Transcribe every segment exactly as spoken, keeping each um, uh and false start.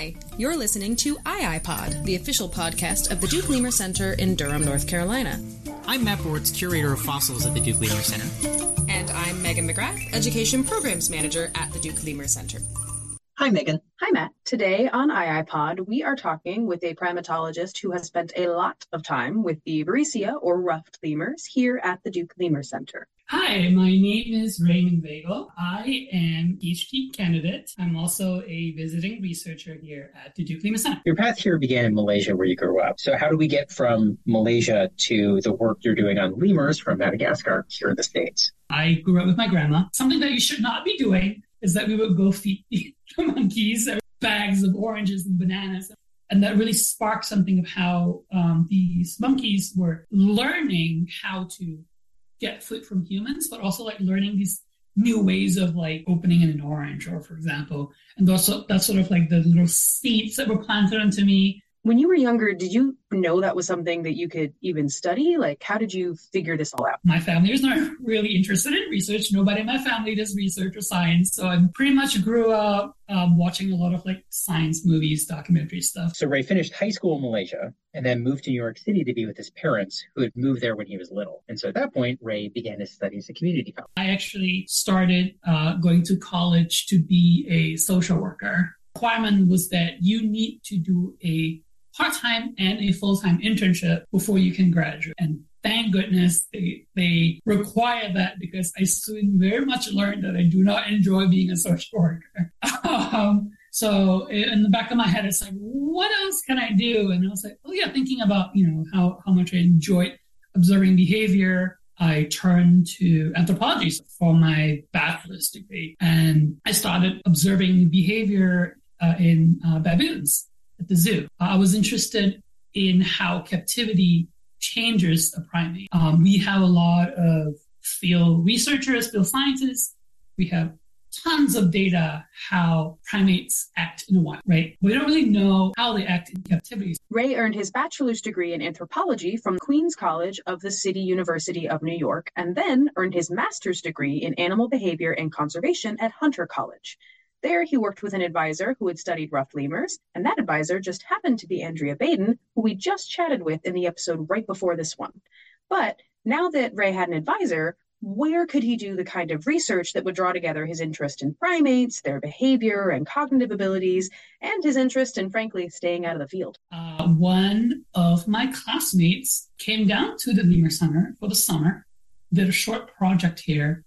Hi, you're listening to iiPod, the official podcast of the Duke Lemur Center in Durham, North Carolina. I'm Matt Bortz, curator of fossils at the Duke Lemur Center. And I'm Megan McGrath, education programs manager at the Duke Lemur Center. Hi, Megan. Hi, Matt. Today on iiPod, we are talking with a primatologist who has spent a lot of time with the Varicea, or ruffed lemurs, here at the Duke Lemur Center. Hi, my name is Raymond Vagel. I am PhD candidate. I'm also a visiting researcher here at the Duke Lemur Center. Your path here began in Malaysia, where you grew up. So how do we get from Malaysia to the work you're doing on lemurs from Madagascar here in the States? I grew up with my grandma. Something that you should not be doing is that we would go feed the monkeys bags of oranges and bananas. And that really sparked something of how um, these monkeys were learning how to get food from humans, but also like learning these new ways of like opening an orange, or for example, and also that's sort of like the little seeds that were planted onto me. When you were younger, did you know that was something that you could even study? Like, how did you figure this all out? My family is not really interested in research. Nobody in my family does research or science. So I pretty much grew up um, watching a lot of like science movies, documentary stuff. So Ray finished high school in Malaysia and then moved to New York City to be with his parents, who had moved there when he was little. And so at that point, Ray began his studies at community college. I actually started uh, going to college to be a social worker. The requirement was that you need to do a part-time and a full-time internship before you can graduate. And thank goodness they, they require that, because I soon very much learned that I do not enjoy being a social worker. um, so in the back of my head, it's like, what else can I do? And I was like, oh yeah, thinking about, you know, how, how much I enjoyed observing behavior. I turned to anthropology for my bachelor's degree. And I started observing behavior uh, in uh, baboons at the zoo. I was interested in how captivity changes a primate. Um, we have a lot of field researchers, field scientists. We have tons of data how primates act in the wild, right? We don't really know how they act in captivity. Ray earned his bachelor's degree in anthropology from Queens College of the City University of New York, and then earned his master's degree in animal behavior and conservation at Hunter College. There, he worked with an advisor who had studied ruffed lemurs, and that advisor just happened to be Andrea Baden, who we just chatted with in the episode right before this one. But now that Ray had an advisor, where could he do the kind of research that would draw together his interest in primates, their behavior and cognitive abilities, and his interest in, frankly, staying out of the field? Uh, one of my classmates came down to the Lemur Center for the summer, did a short project here,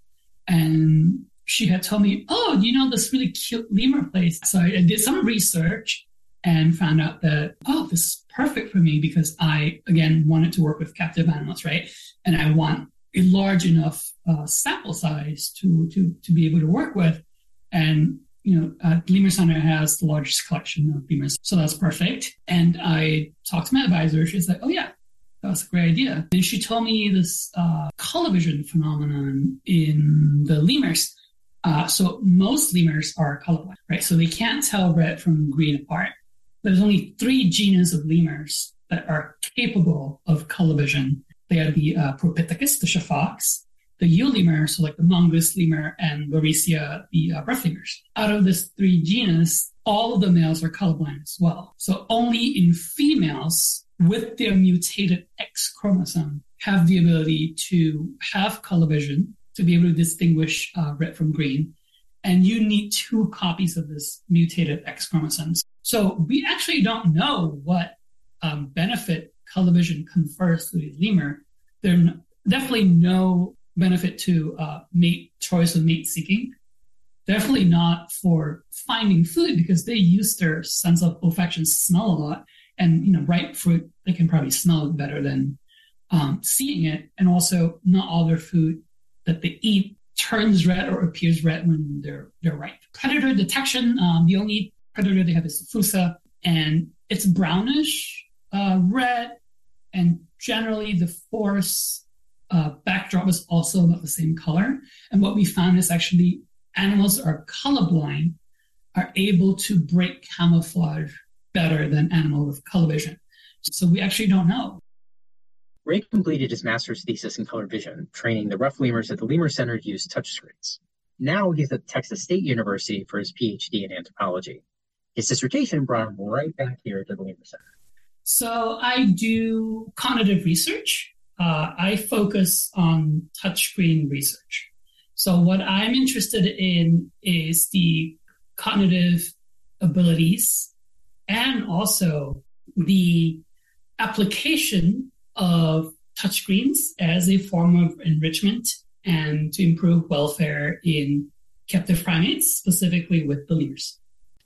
and she had told me, oh, you know this really cute lemur place? So I did some research and found out that, oh, this is perfect for me, because I, again, wanted to work with captive animals, right? And I want a large enough uh, sample size to, to, to be able to work with. And, you know, uh, Lemur Center has the largest collection of lemurs, so that's perfect. And I talked to my advisor. She's like, oh, yeah, that's a great idea. And she told me this uh, color vision phenomenon in the lemurs. Uh, so most lemurs are colorblind, right? So they can't tell red from green apart. There's only three genus of lemurs that are capable of color vision. They are the uh, Propithecus, the shafox, the eulemur, so like the mongoose lemur, and Varicea, the uh, ruffed lemurs. Out of this three genus, all of the males are colorblind as well. So only in females with their mutated X chromosome have the ability to have color vision, to be able to distinguish uh, red from green. And you need two copies of this mutated X chromosomes. So we actually don't know what um, benefit color vision confers to the lemur. There's no, definitely no benefit to uh, mate choice of mate seeking. Definitely not for finding food, because they use their sense of olfaction, smell a lot. And, you know, ripe fruit, they can probably smell it better than um, seeing it. And also, not all their food that they eat turns red or appears red when they're they're ripe. Predator detection, um, the only predator they have is the fossa, and it's brownish uh, red, and generally the forest uh, backdrop is also about the same color. And what we found is actually animals that are colorblind are able to break camouflage better than animals with color vision. So we actually don't know. Ray completed his master's thesis in color vision, training the ruffed lemurs at the Lemur Center to use touchscreens. Now he's at Texas State University for his PhD in anthropology. his dissertation brought him right back here to the Lemur Center. So I do cognitive research. Uh, I focus on touchscreen research. So what I'm interested in is the cognitive abilities and also the application of touchscreens as a form of enrichment and to improve welfare in captive primates, specifically with the lemurs.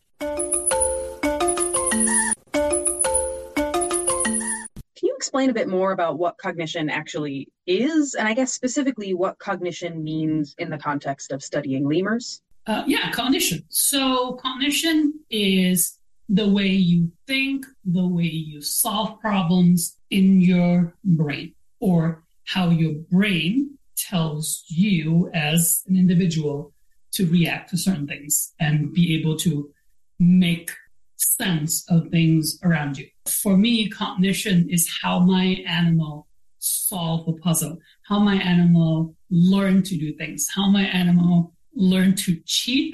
Can you explain a bit more about what cognition actually is, and I guess specifically what cognition means in the context of studying lemurs? Uh, yeah, cognition. So cognition is the way you think, the way you solve problems in your brain, or how your brain tells you as an individual to react to certain things and be able to make sense of things around you. For me, cognition is how my animal solve a puzzle, how my animal learn to do things, how my animal learn to cheat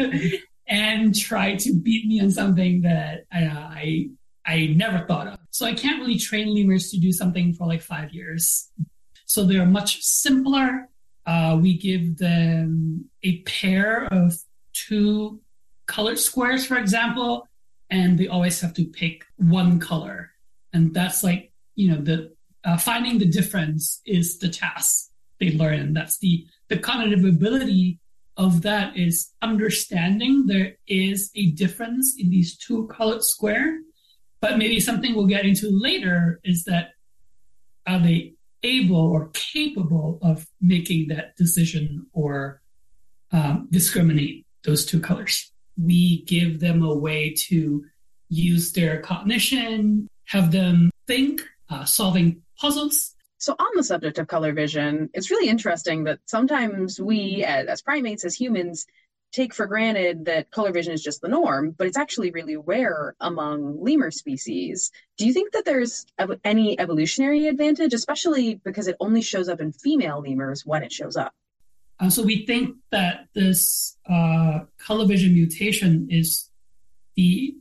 and try to beat me on something that I, I I never thought of. So I can't really train lemurs to do something for like five years. So they're much simpler. Uh, we give them a pair of two colored squares, for example, and they always have to pick one color. And that's like, you know, the uh, finding the difference is the task they learn. And that's the, the cognitive ability of that is understanding there is a difference in these two colored square. But maybe something we'll get into later is that are they able or capable of making that decision or um, discriminate those two colors? We give them a way to use their cognition, have them think, uh, solving puzzles. So on the subject of color vision, it's really interesting that sometimes we as, as primates, as humans, take for granted that color vision is just the norm, but it's actually really rare among lemur species. Do you think that there's ev- any evolutionary advantage, especially because it only shows up in female lemurs when it shows up? Uh, so we think that this uh, color vision mutation is the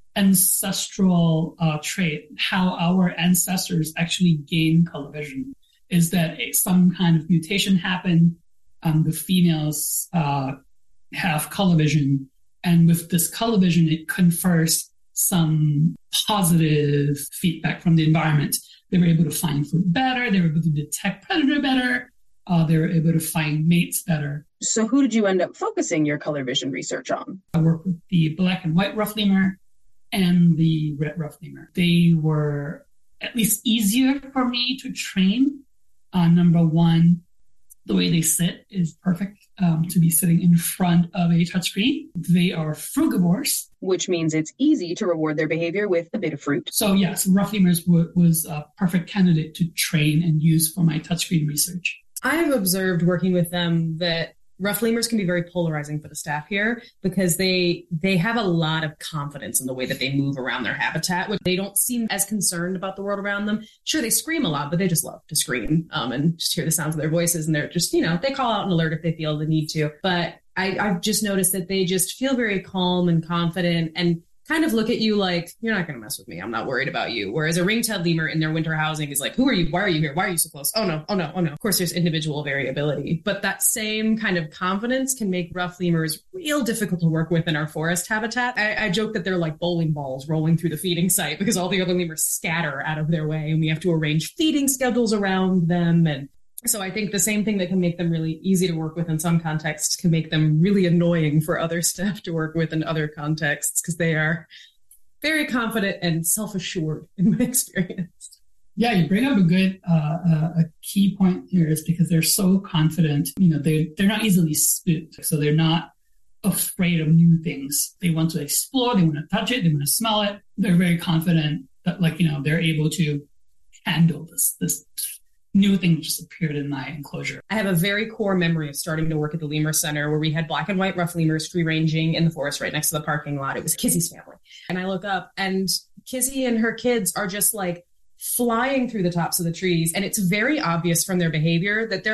ancestral uh, trait, how our ancestors actually gain color vision, is that it, some kind of mutation happened. Um, the females uh, have color vision, and with this color vision, it confers some positive feedback from the environment. They were able to find food better. They were able to detect predator better. Uh, they were able to find mates better. So who did you end up focusing your color vision research on? I worked with the black and white rough lemur and the red rough lemur. They were at least easier for me to train. Uh, number one, the way they sit is perfect um, to be sitting in front of a touchscreen. They are frugivores. Which means it's easy to reward their behavior with a bit of fruit. So yes, rough lemurs w- was a perfect candidate to train and use for my touchscreen research. I've observed working with them that rough lemurs can be very polarizing for the staff here because they they have a lot of confidence in the way that they move around their habitat, which they don't seem as concerned about the world around them. Sure, they scream a lot, but they just love to scream um, and just hear the sounds of their voices. And they're just, you know, they call out an alert if they feel the need to. But I, I've just noticed that they just feel very calm and confident and kind of look at you like, you're not going to mess with me. I'm not worried about you. Whereas a ring-tailed lemur in their winter housing is like, who are you? Why are you here? Why are you so close? Oh no, oh no, oh no. Of course, there's individual variability, but that same kind of confidence can make rough lemurs real difficult to work with in our forest habitat. I, I joke that they're like bowling balls rolling through the feeding site because all the other lemurs scatter out of their way and we have to arrange feeding schedules around them. And so I think the same thing that can make them really easy to work with in some contexts can make them really annoying for other staff to work with in other contexts because they are very confident and self-assured in my experience. Yeah, you bring up a good, uh, uh, a key point here is because they're so confident, you know, they, they're not easily spooked. So they're not afraid of new things. They want to explore, they want to touch it, they want to smell it. They're very confident that, like, you know, they're able to handle this, this new thing just appeared in my enclosure. I have a very core memory of starting to work at the Lemur Center where we had black and white rough lemurs free ranging in the forest right next to the parking lot. It was Kizzy's family. And I look up and Kizzy and her kids are just like flying through the tops of the trees. And it's very obvious from their behavior that there are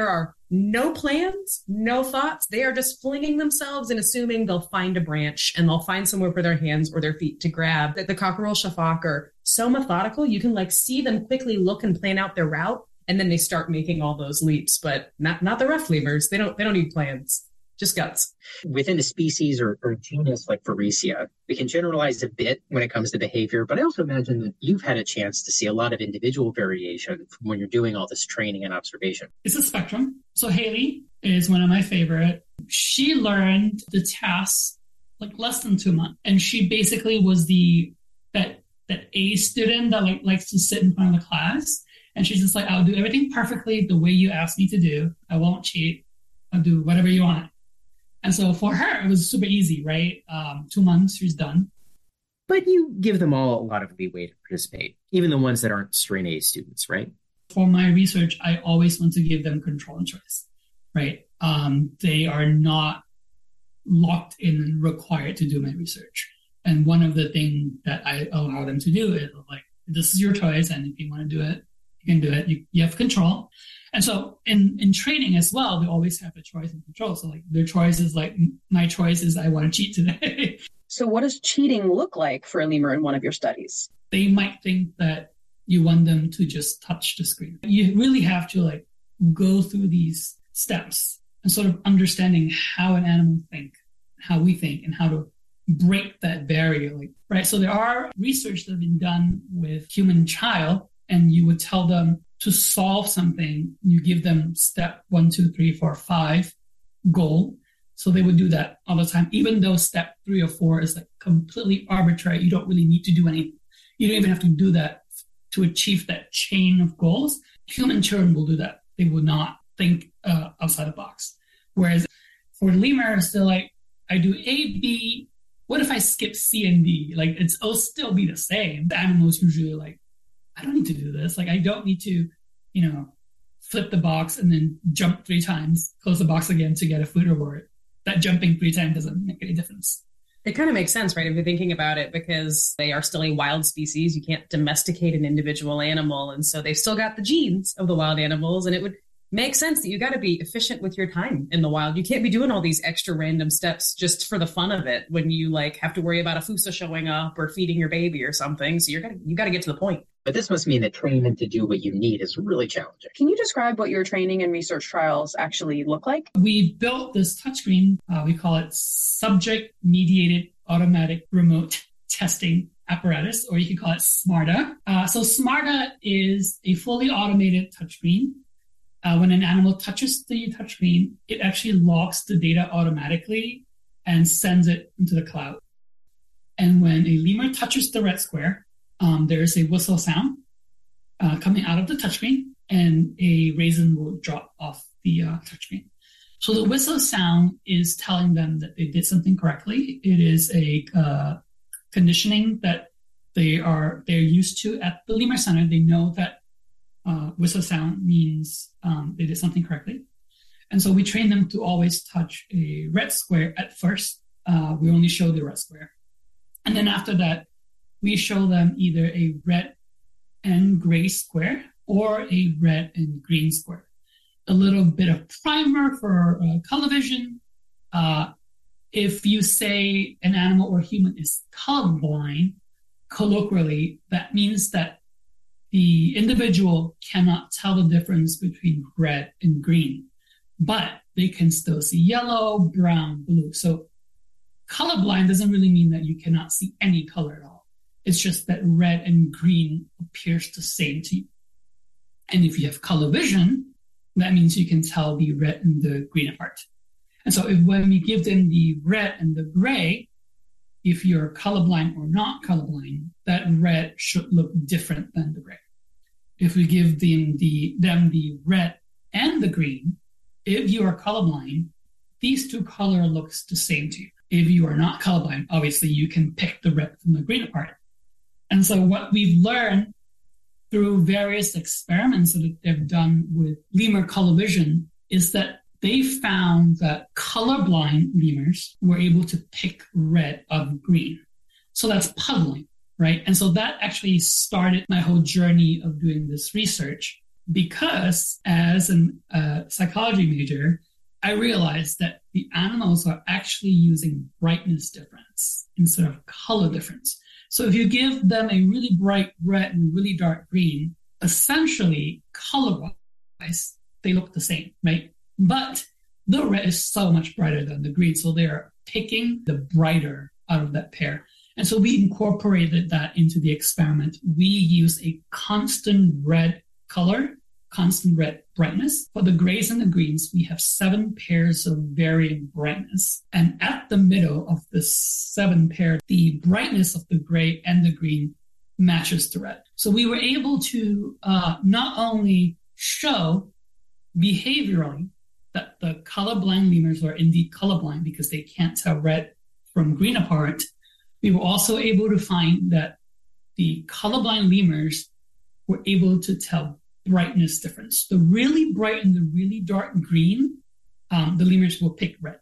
no plans, no thoughts. They are just flinging themselves and assuming they'll find a branch and they'll find somewhere for their hands or their feet to grab. The, the cockerel shafak are so methodical. You can like see them quickly look and plan out their route, and then they start making all those leaps. But not not the rough lemurs. They don't they don't need plans. Just guts. Within a species or, or genus like Farresia, we can generalize a bit when it comes to behavior, but I also imagine that you've had a chance to see a lot of individual variation from when you're doing all this training and observation. It's a spectrum. So Haley is one of my favorite. She learned the tasks like less than two months. And she basically was the that that A student that like likes to sit in front of the class. And she's just like, I'll do everything perfectly the way you asked me to do. I won't cheat. I'll do whatever you want. And so for her, it was super easy, right? Um, two months, she's done. But you give them all a lot of leeway to participate, even the ones that aren't strain A students, right? For my research, I always want to give them control and choice, right? Um, they are not locked in and required to do my research. And one of the things that I allow them to do is like, this is your choice. And if you want to do it, you can do it. You, you have control. And so in, in training as well, they always have a choice and control. So like their choice is like, my choice is I want to cheat today. So what does cheating look like for a lemur in one of your studies? They might think that you want them to just touch the screen. You really have to like go through these steps and sort of understanding how an animal think, how we think, and how to break that barrier. Like, right. So there are research that have been done with human child, and you would tell them to solve something. You give them step one, two, three, four, five goal. So they would do that all the time, even though step three or four is like completely arbitrary. You don't really need to do anything. You don't even have to do that to achieve that chain of goals. Human children will do that. They will not think uh, outside the box. Whereas for lemurs, they're like, I do A, B. What if I skip C and D? Like it's, it'll still be the same. The animals usually like, I don't need to do this. Like, I don't need to, you know, flip the box and then jump three times, close the box again to get a food reward. That jumping three times doesn't make any difference. It kind of makes sense, right? If you're thinking about it, because they are still a wild species. You can't domesticate an individual animal. And so they've still got the genes of the wild animals. And it would make sense that you got to be efficient with your time in the wild. You can't be doing all these extra random steps just for the fun of it when you like have to worry about a fossa showing up or feeding your baby or something. So you're gonna, you got to get to the point. But this must mean that training them to do what you need is really challenging. Can you describe what your training and research trials actually look like? We built this touchscreen. Uh, we call it Subject-Mediated Automatic Remote Testing Apparatus, or you can call it SMARTA. Uh, so SMARTA is a fully automated touchscreen. Uh, when an animal touches the touchscreen, it actually logs the data automatically and sends it into the cloud. And when a lemur touches the red square, Um, there is a whistle sound uh, coming out of the touchscreen, and a raisin will drop off the uh, touchscreen. So the whistle sound is telling them that they did something correctly. It is a uh, conditioning that they are they're used to at the lemur center. They know that uh, whistle sound means um, they did something correctly, and so we train them to always touch a red square at first. Uh, we only show the red square, and then after that, we show them either a red and gray square or a red and green square. A little bit of primer for uh, color vision. Uh, if you say an animal or human is colorblind, colloquially, that means that the individual cannot tell the difference between red and green, but they can still see yellow, brown, blue. So colorblind doesn't really mean that you cannot see any color at all. It's just that red and green appears the same to you. And if you have color vision, that means you can tell the red and the green apart. And so if when we give them the red and the gray, if you're colorblind or not colorblind, that red should look different than the gray. If we give them the, them the red and the green, if you are colorblind, these two color looks the same to you. If you are not colorblind, obviously you can pick the red from the green apart. And so what we've learned through various experiments that they've done with lemur color vision is that they found that colorblind lemurs were able to pick red of green. So that's puzzling, right? And so that actually started my whole journey of doing this research, because as a uh, psychology major, I realized that the animals are actually using brightness difference instead of color difference. So if you give them a really bright red and really dark green, essentially color-wise, they look the same, right? But the red is so much brighter than the green, so they're picking the brighter out of that pair. And so we incorporated that into the experiment. We use a constant red color, constant red brightness. For the grays and the greens, we have seven pairs of varying brightness. And at the middle of the seven pair, the brightness of the gray and the green matches the red. So we were able to uh, not only show behaviorally that the colorblind lemurs are indeed colorblind because they can't tell red from green apart, we were also able to find that the colorblind lemurs were able to tell brightness difference. The really bright and the really dark green, um, the lemurs will pick red.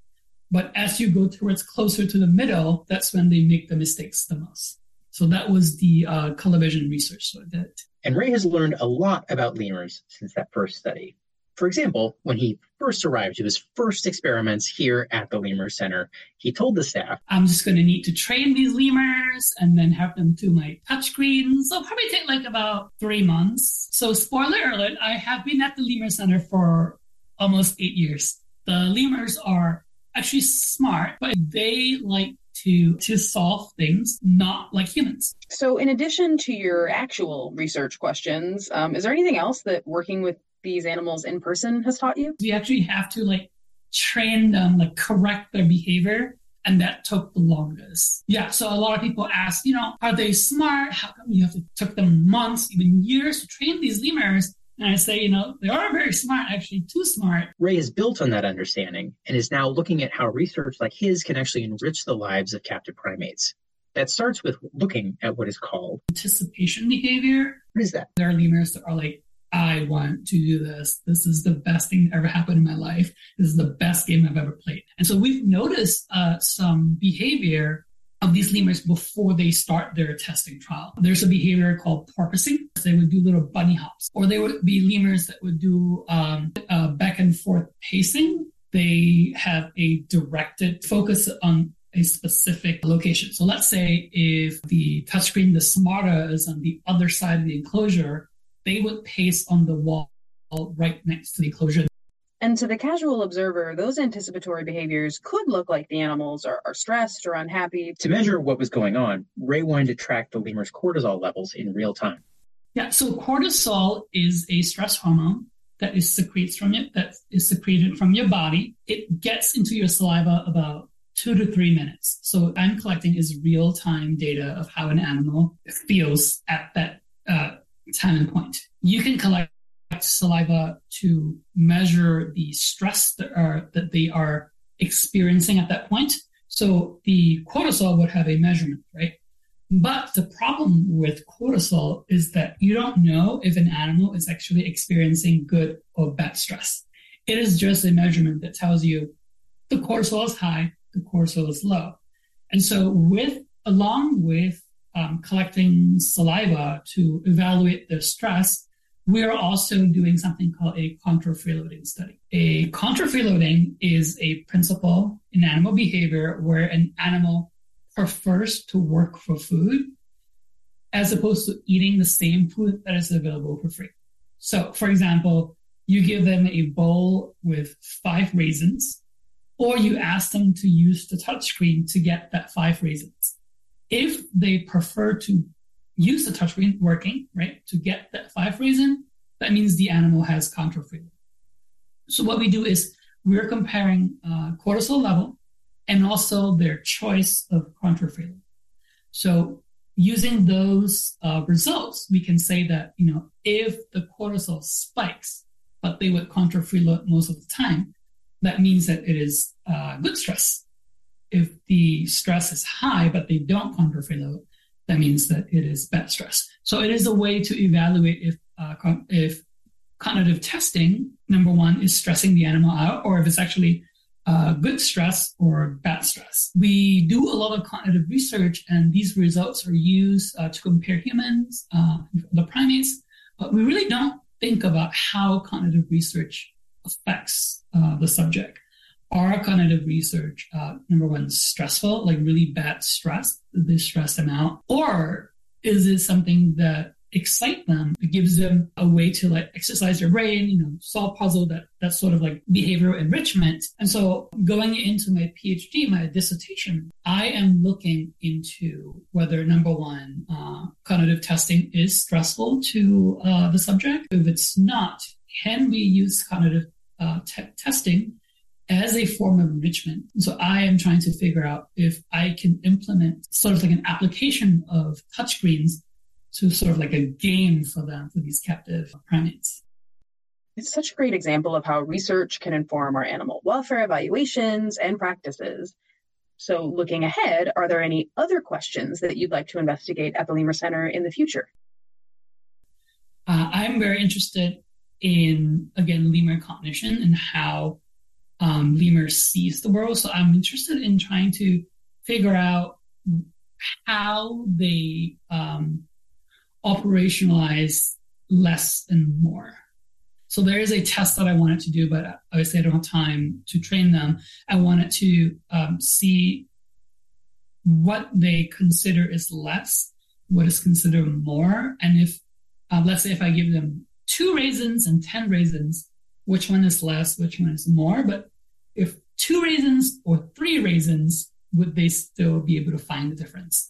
But as you go towards closer to the middle, that's when they make the mistakes the most. So that was the uh, color vision research that I did. And Ray has learned a lot about lemurs since that first study. For example, when he first arrived to his first experiments here at the Lemur Center, he told the staff, I'm just going to need to train these lemurs and then have them do my touchscreen. So it'll probably take like about three months. So spoiler alert, I have been at the Lemur Center for almost eight years. The lemurs are actually smart, but they like to, to solve things, not like humans. So in addition to your actual research questions, um, is there anything else that working with these animals in person has taught you? We actually have to like train them, like correct their behavior. And that took the longest. Yeah. So a lot of people ask, you know, are they smart? How come you have to took them months, even years to train these lemurs? And I say, you know, they are very smart, actually too smart. Ray has built on that understanding and is now looking at how research like his can actually enrich the lives of captive primates. That starts with looking at what is called anticipation behavior. What is that? There are lemurs that are like, I want to do this. This is the best thing that ever happened in my life. This is the best game I've ever played. And so we've noticed uh, some behavior of these lemurs before they start their testing trial. There's a behavior called porpoising. They would do little bunny hops, or they would be lemurs that would do um, uh, back and forth pacing. They have a directed focus on a specific location. So let's say if the touchscreen, the Smarta, is on the other side of the enclosure, they would pace on the wall right next to the enclosure. And to the casual observer, those anticipatory behaviors could look like the animals are, are stressed or unhappy. To measure what was going on, Ray wanted to track the lemur's cortisol levels in real time. Yeah, so cortisol is a stress hormone that is secreted from it, that is secreted from your body. It gets into your saliva about two to three minutes. So what I'm collecting is real-time data of how an animal feels at that uh, time and point. You can collect saliva to measure the stress that are that they are experiencing at that point. So the cortisol would have a measurement, right? But the problem with cortisol is that you don't know if an animal is actually experiencing good or bad stress. It is just a measurement that tells you the cortisol is high, the cortisol is low. And so with along with um, collecting saliva to evaluate their stress, we are also doing something called a contour freeloading study. A contour freeloading is a principle in animal behavior where an animal prefers to work for food as opposed to eating the same food that is available for free. So, for example, you give them a bowl with five raisins, or you ask them to use the touchscreen to get that five raisins. If they prefer to use the touchscreen working, right, to get that five raisin, that means the animal has contour freeloading. So what we do is we're comparing uh, cortisol level and also their choice of contour freeloading. So using those uh, results, we can say that, you know, if the cortisol spikes, but they would contour freeload most of the time, that means that it is uh, good stress. If the stress is high, but they don't contour freeload, that means that it is bad stress. So it is a way to evaluate if uh, con- if cognitive testing, number one, is stressing the animal out, or if it's actually uh, good stress or bad stress. We do a lot of cognitive research, and these results are used uh, to compare humans, uh, the primates, but we really don't think about how cognitive research affects uh, the subject. Are cognitive research, uh, number one, stressful, like really bad stress? Does they stress them out? Or is it something that excites them? It gives them a way to like exercise their brain, you know, solve puzzle, that that's sort of like behavioral enrichment. And so going into my PhD, my dissertation, I am looking into whether, number one, uh, cognitive testing is stressful to uh, the subject. If it's not, can we use cognitive uh, te- testing as a form of enrichment? So I am trying to figure out if I can implement sort of like an application of touchscreens to sort of like a game for them, for these captive primates. It's such a great example of how research can inform our animal welfare evaluations and practices. So looking ahead, are there any other questions that you'd like to investigate at the Lemur Center in the future? Uh, I'm very interested in, again, lemur cognition and how um, lemur sees the world. So I'm interested in trying to figure out how they um, operationalize less and more. So there is a test that I wanted to do, but obviously I don't have time to train them. I wanted to um, see what they consider is less, what is considered more. And if, uh, let's say if I give them two raisins and ten raisins, which one is less, which one is more? But if two raisins or three raisins, would they still be able to find the difference?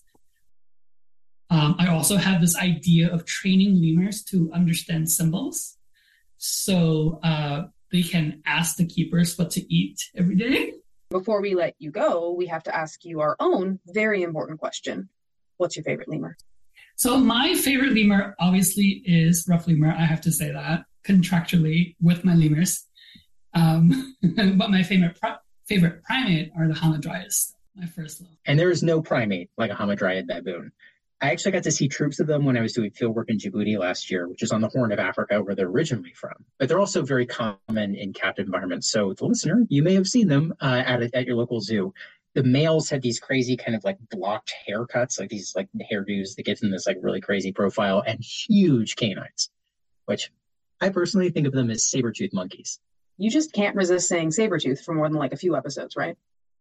Um, I also have this idea of training lemurs to understand symbols. So uh, they can ask the keepers what to eat every day. Before we let you go, we have to ask you our own very important question. What's your favorite lemur? So my favorite lemur obviously is rough lemur. I have to say that contractually with my lemurs. Um, but my favorite pri- favorite primate are the hamadryas, my first love. And there is no primate like a hamadryad baboon. I actually got to see troops of them when I was doing fieldwork in Djibouti last year, which is on the Horn of Africa, where they're originally from. But they're also very common in captive environments. So the listener, you may have seen them uh, at, a, at your local zoo. The males have these crazy kind of like blocked haircuts, like these like hairdos that give them this like really crazy profile, and huge canines, which I personally think of them as saber-toothed monkeys. You just can't resist saying saber-tooth for more than like a few episodes, right?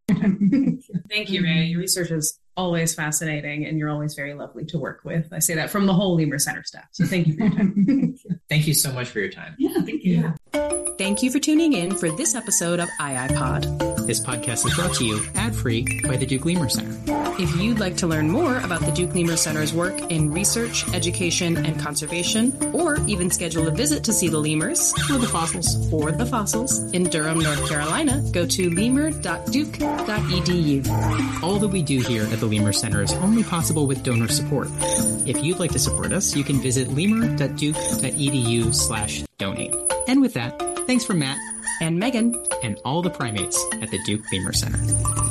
Thank you, Ray. Your research is always fascinating, and you're always very lovely to work with. I say that from the whole Lemur Center staff. So thank you for your time. Thank you so much for your time. Yeah, thank you. Thank you for tuning in for this episode of iiPod. This podcast is brought to you ad-free by the Duke Lemur Center. If you'd like to learn more about the Duke Lemur Center's work in research, education, and conservation, or even schedule a visit to see the lemurs, Or the fossils. or the fossils in Durham, North Carolina, go to lemur dot duke dot e d u. All that we do here at the Lemur Center is only possible with donor support. If you'd like to support us, you can visit lemur dot duke dot e d u slash donate. And with that, thanks from Matt And Megan. and all the primates at the Duke Lemur Center.